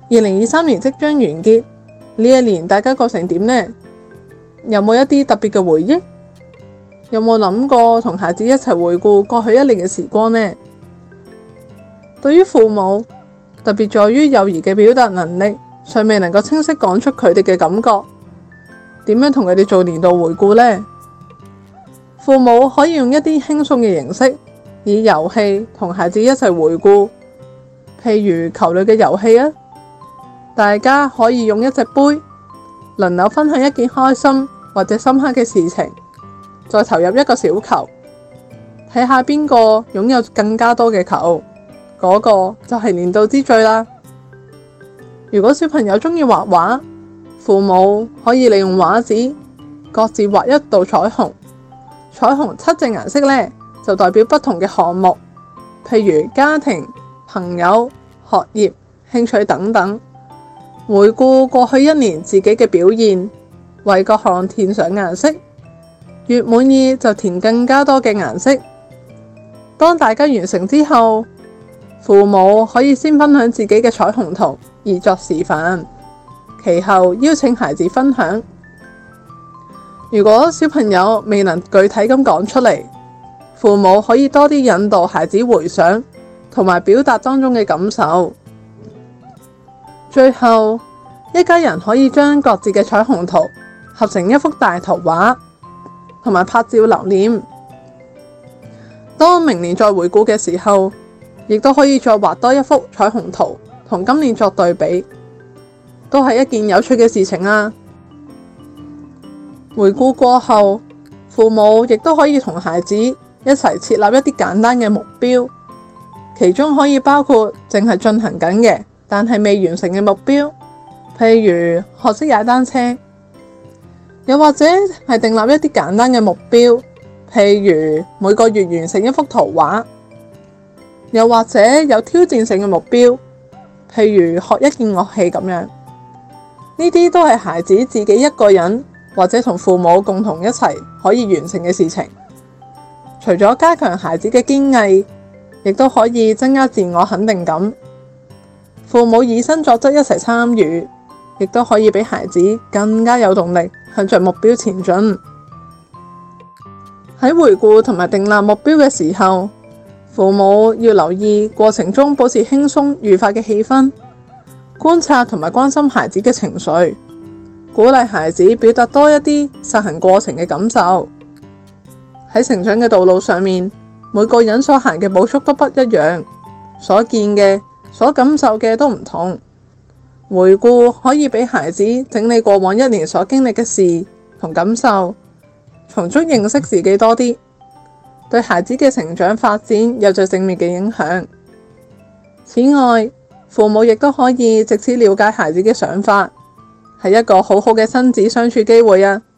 2023年即將完結，呢一年大家過成點呢？有冇一啲特別嘅回憶？有冇諗過同孩子一齊回顧過去一年嘅時光呢？對於父母，特別在於幼兒嘅表達能力尚未能夠清晰講出佢哋嘅感覺，點樣同佢哋做年度回顧呢？父母可以用一啲輕鬆嘅形式，以遊戲同孩子一齊回顧，譬如球類嘅遊戲啊，大家可以用一隻杯，輪流分享一件開心或者深刻嘅事情，再投入一個小球，睇下邊個擁有更加多嘅球，嗰個就係年度之最啦。如果小朋友鍾意畫畫，父母可以利用畫紙各自畫一道彩虹，彩虹7隻顏色呢，就代表不同嘅項目，譬如家庭、朋友、學業、興趣等等。回顧過去一年自己嘅表現，為各項填上顏色，越滿意就填更加多嘅顏色。當大家完成之後，父母可以先分享自己嘅彩虹圖，以作示範，其後邀請孩子分享。如果小朋友未能具體咁講出嚟，父母可以多啲引導孩子回想同埋表達當中嘅感受。最後，一家人可以將各自嘅彩虹圖合成一幅大圖畫，同埋拍照留念。當明年再回顧嘅時候，亦都可以再畫多一幅彩虹圖，同今年作對比，都係一件有趣嘅事情啊！回顧過後，父母亦都可以同孩子一齊設立一啲簡單嘅目標，其中可以包括淨係進行緊嘅，但係未完成嘅目標，譬如學識踩單車，又或者係訂立一啲簡單嘅目標，譬如每個月完成一幅圖畫，又或者有挑戰性嘅目標，譬如學一件樂器咁樣。呢啲都係孩子自己一個人或者同父母共同一齊可以完成嘅事情。除咗加強孩子嘅堅毅，亦都可以增加自我肯定感。父母以身作則一齊參與，亦都可以俾孩子更加有動力向着目標前進。喺回顧同埋訂立目標嘅時候，父母要留意過程中保持輕鬆愉快嘅氣氛，觀察同埋關心孩子嘅情緒，鼓勵孩子表達多一啲實行過程嘅感受。喺成長嘅道路上面，每個人所行嘅步速都不一樣，所見嘅、所感受嘅都唔同。回顧可以俾孩子整理過往一年所經歷嘅事同感受，從中認識自己多啲，對孩子嘅成長發展有着正面嘅影響。此外，父母亦都可以藉此了解孩子嘅想法，係一個好好嘅親子相處機會啊！